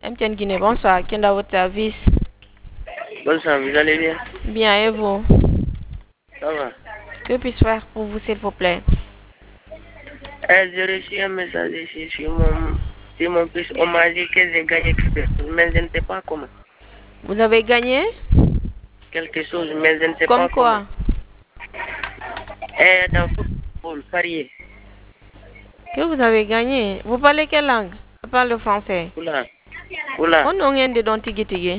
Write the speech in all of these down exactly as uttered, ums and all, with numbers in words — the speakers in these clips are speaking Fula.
M T N Guinée, bonsoir. Quel est votre service? Bonsoir, vous allez bien? Bien, et vous? Ça va? Que puis-je faire pour vous, s'il vous plaît? Eh, j'ai reçu un message ici sur mon, sur mon fils. On m'a dit que j'ai gagné quelque chose, mais je ne sais pas comment. Vous avez gagné? Quelque chose, mais je ne sais Comme pas quoi? comment. Eh, dans le football, parier. Que vous avez gagné? Vous parlez quelle langue? Je parle le français. Oula, oula. On n'a rien de don tigi tigi.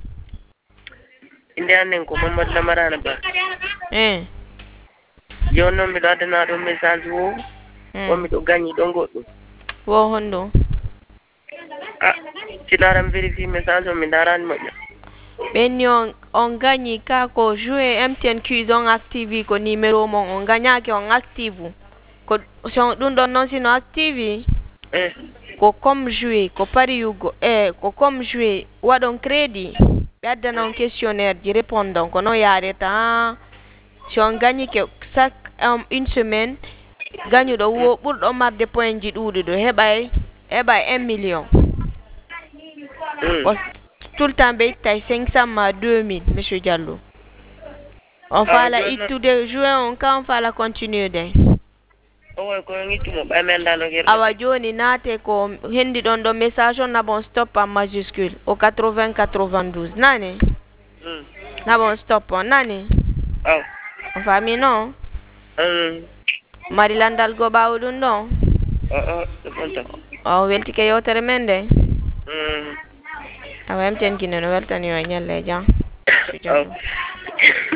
Inde anen ko Mamadou Lamarana Ba. Eh? Joni noon miɗo addana ɗum message o o miɗo gagné ɗo goɗɗum. Wo hondo? Ah, siɗaram vérifie message o mi darani moƴƴa. Ɓenni on, on gagni ka ko joué M T N quiz on active ko numéro mon on gagnake on active ko so ɗum ɗon noon sino active Eh. ko comme joué ko pari yugo eh ko comme joué waɗon crédit ɓe addana on questionnaire ji répondon ko non yareta si on gagni ke chaque um, une semaine gagnuɗo wo ɓurɗo marde point ji ɗuuɗuɗo heɓay heɓay un million. Mm. Tout le temps, il cinq cents à deux mille, monsieur Diallo. On va la étudier, jouer, on quand on la continuer. Awa joni nate ko hindi don do message on na bon stop en majuscule au quatre-vingts quatre-vingt-douze. Nani? Mm. Na bon stop on nani? Oh. On va mi non? Mm. Marilandal go ba udun don? Oh, oh, c'est Oh, welti ke yotere mende? Mm. Awa M T N Guinée no weltani o nyalle jam. Oh.